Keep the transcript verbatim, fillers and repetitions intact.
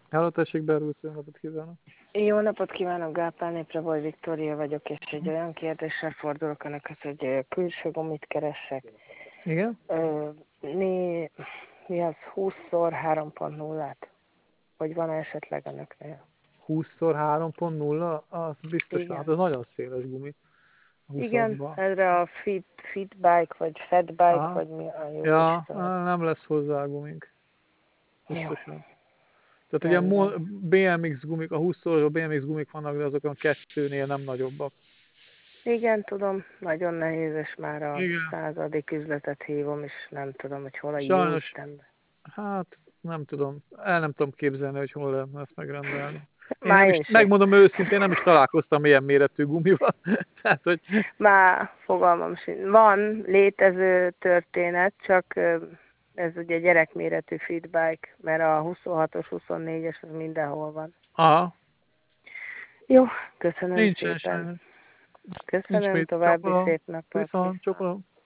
Hello, tessék, Berlusz, jó napot kívánok! Jó napot kívánok, Gálpán Népraboj Viktória vagyok, és egy olyan kérdéssel fordulok Önökhöz, hogy külső gumit keressek. Igen? Ö, mi, mi az húsz három pont nullát? Vagy van esetleg Önöknél? húsz három pont nulla, az biztos, hát Igen. az nagyon széles gumi. A Igen, huszasba. erre a fit, fit bike, vagy fat bike, Aha. vagy mi a jó Ja, Isten. nem lesz hozzá gumink. Jó, Biztosan. Tehát ugye rendben. a bé em iksz gumik, a húsz-szoros bé em iksz gumik vannak, de azok a kettőnél nem nagyobbak. Igen, tudom, nagyon nehéz, és már a Igen. századik üzletet hívom, és nem tudom, hogy hol a jó Sajnos, Istenben. hát nem tudom, el nem tudom képzelni, hogy hol lehetne ezt megrendelni. Én nem Már is, én se. megmondom őszintén, nem is találkoztam ilyen méretű gumival. Tehát, hogy Már fogalmam sincs. Van létező történet, csak ö, ez ugye gyerekméretű feedback, mert a huszonhatos, huszonnégyes az mindenhol van. aha, Jó, köszönöm nincsen szépen. sajnos. Nincs Köszönöm, mit, további csókolom. szép napot. Viszont, Viszont. csókolom.